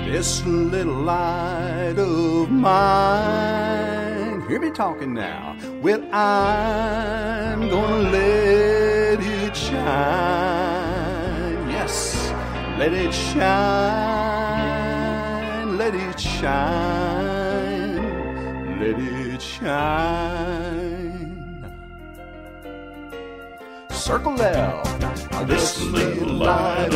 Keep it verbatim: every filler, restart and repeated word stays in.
This little light of mine, hear me talking now. Well, I'm gonna let it shine. Yes, let it shine, let it shine, let it shine. Circle left, this little light